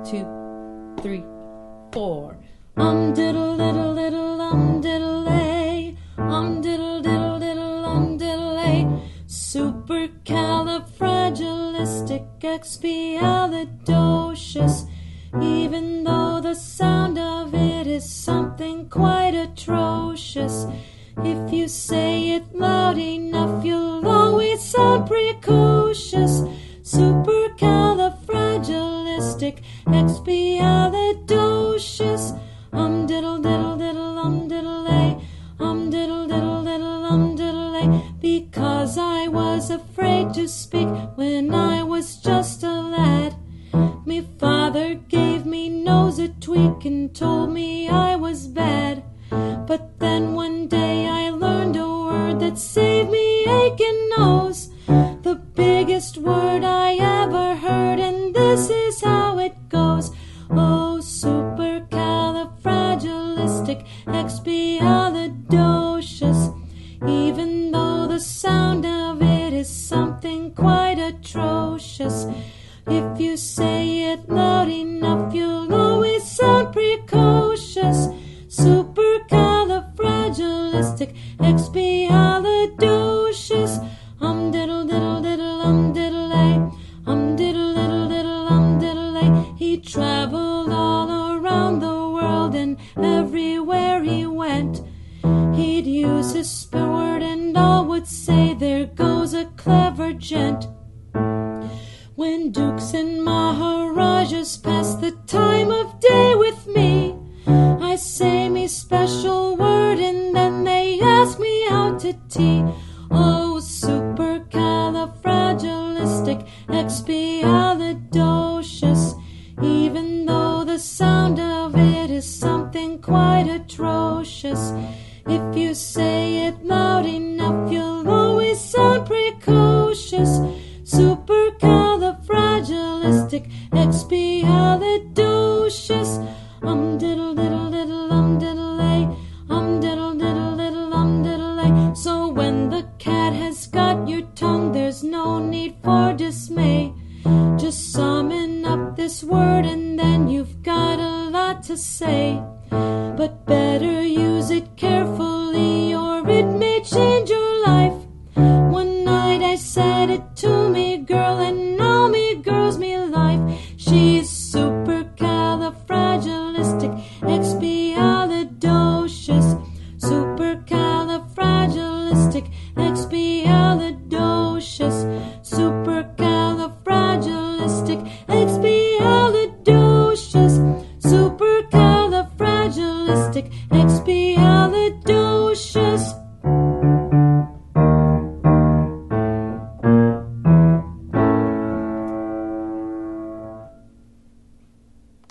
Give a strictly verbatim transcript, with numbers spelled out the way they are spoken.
two, three, four. Um diddle diddle diddle um diddle a. Um diddle diddle diddle um diddle a. Supercalifragilisticexpialidocious. Even though the sound of it is something quite atrocious, if you say it loud enough, you'll always sound precocious. Supercalifragilisticexpialidocious. Um diddle diddle diddle um diddle a. Um diddle diddle diddle um diddle a. Because I was afraid to speak when I was just a lad. Me father gave me nose a tweak and told me I was bad. But then one day I learned a word that saved me aching nose. The biggest word I ever heard, and this is how it goes. Oh, supercalifragilisticexpialidocious. Even though the sound of it is something quite atrocious, if you say it loud enough, you'll always sound precocious. Supercalifragilisticexpialidocious. Um diddle diddle diddle um diddle a. Um diddle diddle diddle um diddle a. He traveled all around the world, and everywhere he went, he'd use his spare word, and all would say, "There goes a clever gent." When dukes and maharajas pass the time of day with me, I say me special word, and then they ask me out to tea. Oh, supercalifragilisticexpialidocious. Even though the sound of it is something quite atrocious, if you say it loud enough, you'll always sound precocious. Supercalifragilisticexpialidocious. Um diddle diddle diddle um diddle a. Um diddle diddle diddle um diddle a. So when the cat has got your tongue, there's no need for dismay. Just summon up this word, and then you've got a lot to say. But better use it carefully, or it may change your life. One night I said it to me girl, and now me girl's me life. She's supercalifragilisticexpialidocious. Supercalifragilisticexpialidocious. Supercalifragilisticexpialidocious. Supercalifragilisticexpialidocious.